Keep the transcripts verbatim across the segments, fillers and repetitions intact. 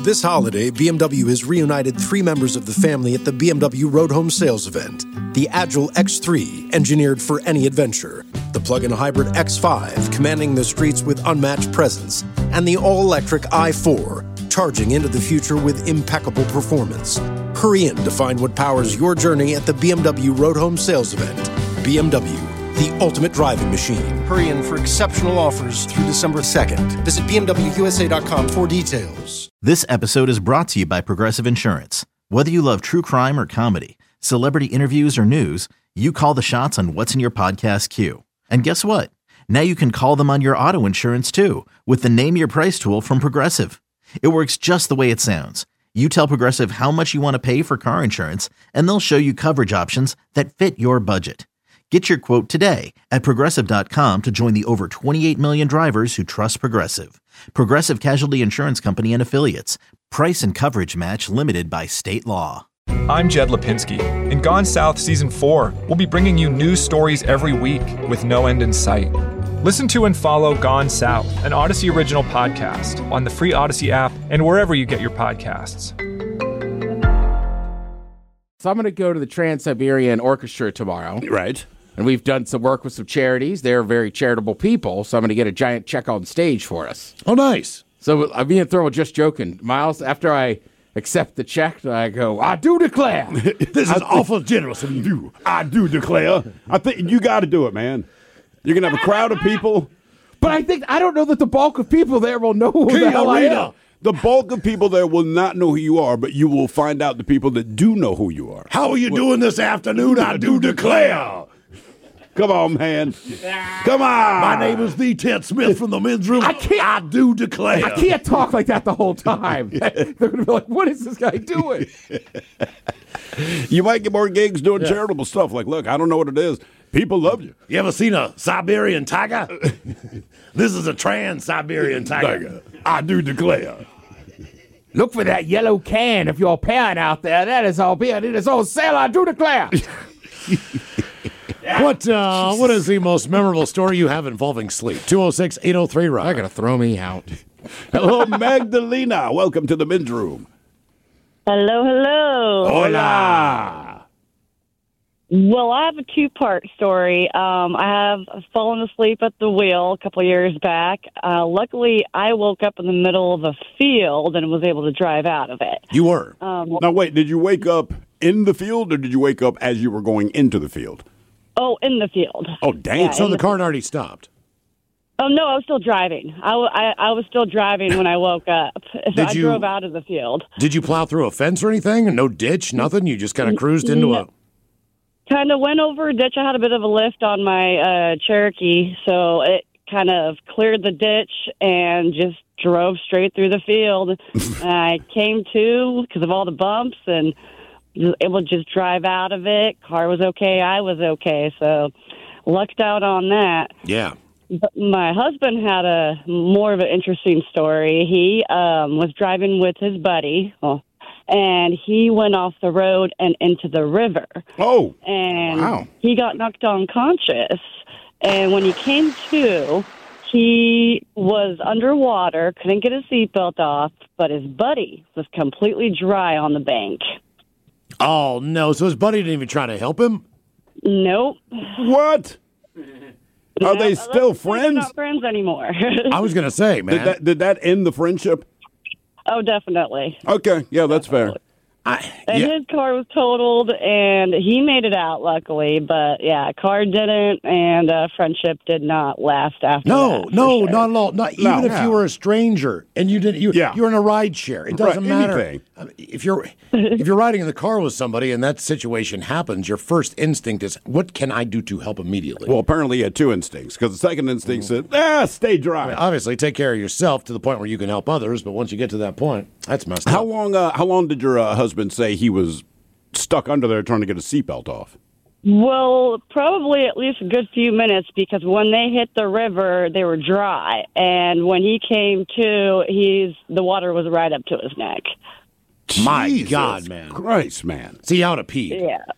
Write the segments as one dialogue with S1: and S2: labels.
S1: This holiday, B M W has reunited three members of the family at the B M W Road Home Sales event. The Agile X three, engineered for any adventure. The plug-in hybrid X five, commanding the streets with unmatched presence. And the all-electric i four, charging into the future with impeccable performance. Hurry in to find what powers your journey at the B M W Road Home Sales event. B M W, the ultimate driving machine. Hurry in for exceptional offers through December second. Visit B M W U S A dot com for details.
S2: This episode is brought to you by Progressive Insurance. Whether you love true crime or comedy, celebrity interviews or news, you call the shots on what's in your podcast queue. And guess what? Now you can call them on your auto insurance too with the Name Your Price tool from Progressive. It works just the way it sounds. You tell Progressive how much you want to pay for car insurance, and they'll show you coverage options that fit your budget. Get your quote today at Progressive dot com to join the over twenty-eight million drivers who trust Progressive. Progressive Casualty Insurance Company and Affiliates. Price and coverage match limited by state law.
S3: I'm Jed Lipinski. In Gone South Season four, we'll be bringing you news stories every week with no end in sight. Listen to and follow Gone South, an Odyssey original podcast on the free Odyssey app and wherever you get your podcasts.
S4: So I'm going to go to the Trans-Siberian Orchestra tomorrow.
S5: Right.
S4: And we've done some work with some charities. They're very charitable people, so I'm going to get a giant check on stage for us.
S5: Oh, nice.
S4: So I'm being thrown just joking. Miles, after I accept the check, I go, I do declare.
S5: This is awful generous of you. I do declare. I think you got to do it, man. You're going to have a crowd of people.
S4: But I think, I don't know that the bulk of people there will know who the hell I am.
S5: The bulk of people there will not know who you are, but you will find out the people that do know who you are.
S6: How are you well, doing this afternoon? I do declare.
S5: Come on, man. Come on.
S6: My name is the Ted Smith from the men's room. I can't. I do declare.
S4: I can't talk like that the whole time. They're going to be like, what is this guy doing?
S5: You might get more gigs doing yeah. charitable stuff. Like, look, I don't know what it is. People love you.
S6: You ever seen a Siberian tiger? This is a trans-Siberian tiger. I do declare.
S4: Look for that yellow can if you're a parent out there. That is all beer. It is all sale. I do declare.
S6: What uh, what is the most memorable story you have involving sleep? two oh six, eight oh three, Rock.
S4: They're going to throw me out.
S5: Hello, Magdalena. Welcome to the men's room.
S7: Hello, hello.
S5: Hola.
S7: Well, I have a two-part story. Um, I have fallen asleep at the wheel a couple of years back. Uh, luckily, I woke up in the middle of a field and was able to drive out of it.
S5: You were?
S7: Um,
S5: now, wait, did you wake up in the field or did you wake up as you were going into the field?
S7: Oh, in the field.
S5: Oh, dang.
S6: Yeah, so the,
S7: the
S6: car had already stopped.
S7: Oh, no, I was still driving. I, w- I, I was still driving when I woke up. So
S6: Did
S7: I
S6: you,
S7: drove out of the field.
S6: Did you plow through a fence or anything? No ditch, nothing? You just kind of cruised into
S7: no. a... Kind of went over a ditch. I had a bit of a lift on my uh, Cherokee, so it kind of cleared the ditch and just drove straight through the field. And I came to because of all the bumps and was able to just drive out of it. Car was okay. I was okay. So lucked out on that.
S6: Yeah.
S7: But my husband had a more of an interesting story. He um, was driving with his buddy, well, and he went off the road and into the river.
S5: Oh,
S7: and
S5: wow.
S7: He got knocked unconscious. And when he came to, he was underwater, couldn't get his seatbelt off, but his buddy was completely dry on the bank.
S6: Oh, no. So his buddy didn't even try to help him?
S7: Nope.
S5: What? Are
S7: no,
S5: they still friends?
S7: Not friends anymore.
S6: I was going to say, man.
S5: Did that, did that end the friendship?
S7: Oh, definitely.
S5: Okay. Yeah, that's
S7: definitely.
S5: fair.
S6: I,
S7: and
S6: yeah.
S7: his car was totaled, and he made it out, luckily. But, yeah, car didn't, and uh, friendship did not last after
S6: No,
S7: that,
S6: no,
S7: sure.
S6: not at all. Not,
S5: No.
S6: even if
S5: Yeah.
S6: you were a stranger and you didn't, you,
S5: Yeah.
S6: you're in a ride share. It doesn't
S5: Right,
S6: matter.
S5: anything.
S6: I mean, if you're if you're riding in the car with somebody and that situation happens, your first instinct is, what can I do to help immediately?
S5: Well, apparently he had two instincts, because the second instinct said, ah, stay dry.
S6: I mean, obviously, take care of yourself to the point where you can help others, but once you get to that point, that's messed
S5: How
S6: up.
S5: long uh, How long did your uh, husband say he was stuck under there trying to get a seatbelt off?
S7: Well, probably at least a good few minutes, because when they hit the river, they were dry. And when he came to, he's the water was right up to his neck.
S6: My
S5: Jesus
S6: God, man.
S5: Christ, man.
S6: See, out of pee.
S7: Yeah.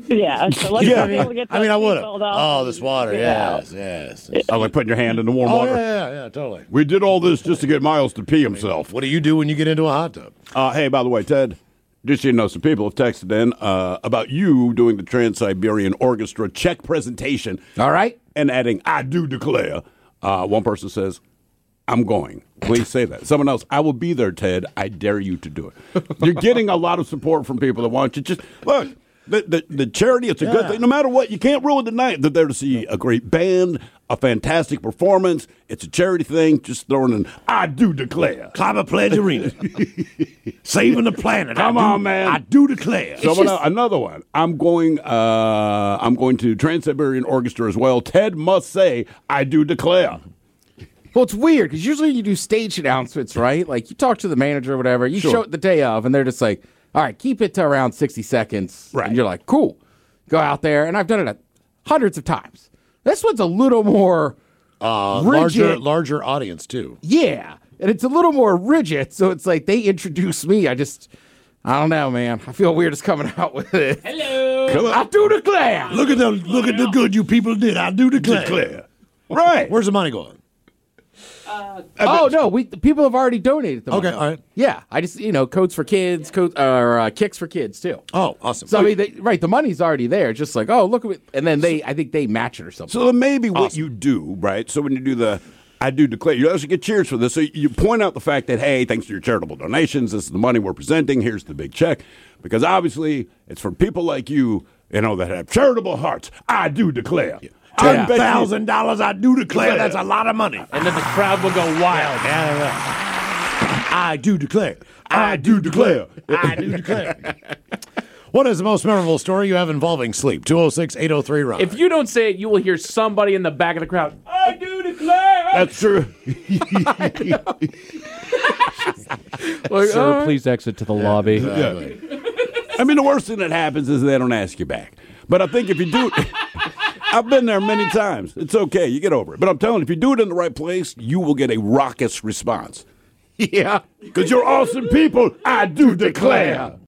S7: Yeah. So let's
S5: Yeah.
S7: be able to get
S6: I mean, I
S7: those
S6: would have.
S7: seatbelt off.
S6: Oh, this water.
S7: Yeah.
S6: Yes, yes.
S5: I like putting your hand in the warm
S6: Oh,
S5: water.
S6: yeah, yeah, yeah, totally.
S5: We did all this just to get Miles to pee himself.
S6: What do you do when you get into a hot tub?
S5: Uh, hey, by the way, Ted, just so you know, some people have texted in uh, about you doing the Trans-Siberian Orchestra check presentation.
S4: All right.
S5: And adding, I do declare. Uh, one person says, I'm going. Please say that. Someone else, I will be there, Ted. I dare you to do it. You're getting a lot of support from people that want you. Just look, the, the, the charity, it's a
S6: Yeah.
S5: good thing. No matter what, you can't ruin the night. They're there to see a great band, a fantastic performance. It's a charity thing. Just throwing in, I do declare.
S6: Climate Pledge Arena. Saving the planet.
S5: Come
S6: I do,
S5: on, man.
S6: I do declare.
S5: Someone else, another one. I'm going. Uh, I'm going to Trans-Siberian Orchestra as well. Ted must say, I do declare.
S4: Well, it's weird because usually you do stage announcements, right? Like you talk to the manager or whatever, you
S5: Sure.
S4: show it the day of, and they're just like, all right, keep it to around sixty seconds.
S5: Right.
S4: And you're like, cool. Go out there. And I've done it a, hundreds of times. This one's a little more
S6: Uh,
S4: rigid.
S6: larger, larger audience, too.
S4: Yeah. And it's a little more rigid. So it's like they introduce me. I just, I don't know, man. I feel weird just coming out with it. Hello.
S5: Come on.
S4: I do declare.
S6: Look at the look at the good you people did. I do declare.
S5: Declare. Right.
S6: Where's the money going?
S4: Oh, no. We People have already donated the money.
S6: Okay, all right.
S4: Yeah. I just, you know, codes for kids, codes, or uh, kicks for kids, too.
S6: Oh, awesome.
S4: So I mean, they, right, the money's already there. Just like, oh, look at it, and then they, I think they match it or something.
S5: So then maybe what you do, right? So when you do the I do declare, you also get cheers for this. So you point out the fact that, hey, thanks to your charitable donations, this is the money we're presenting. Here's the big check. Because obviously it's for people like you, you know, that have charitable hearts. I do declare. I bet
S6: Ten
S5: you-
S6: thousand dollars. I do declare.
S5: Declare.
S6: That's a lot of money.
S8: And then the crowd will go wild.
S6: I do declare.
S5: I do declare.
S6: I do declare. What is the most memorable story you have involving sleep? two oh six, eight oh three, Ron.
S8: If you don't say it, you will hear somebody in the back of the crowd. I do declare.
S5: That's true.
S8: Like, Sir, please exit to the lobby.
S6: Exactly.
S5: I mean, the worst thing that happens is they don't ask you back. But I think if you do it, I've been there many times. It's okay. You get over it. But I'm telling you, if you do it in the right place, you will get a raucous response.
S4: Yeah.
S5: Because you're awesome people. I do declare.